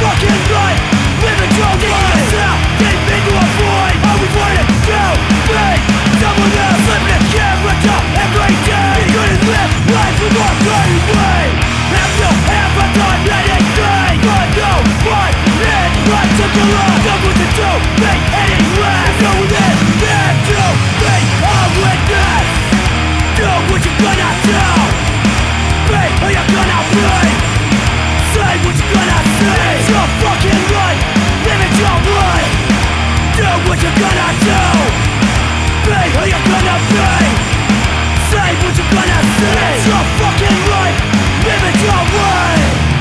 fucking life, living your life. Yourself deep into a void. Always wanted to be someone else, living a character every day. You couldn't live life with more way. Have no appetite, let it be. But no one in life took a lot. Done what to do, make any less. No one in there to be a witness. Do what you're gonna do. Be who you're gonna be. Say what you're gonna say. It's your fucking life, live it your way. Do what you're gonna do. Be who you're gonna be. Say what you're gonna say. It's your fucking life, live it your way.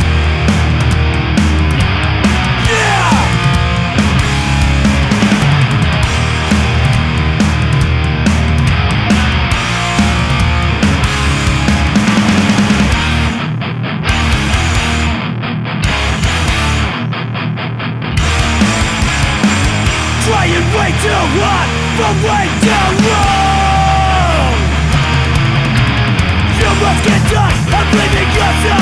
Yeah. Trying way too hard for way too long. You must get done, I'm blaming yourself.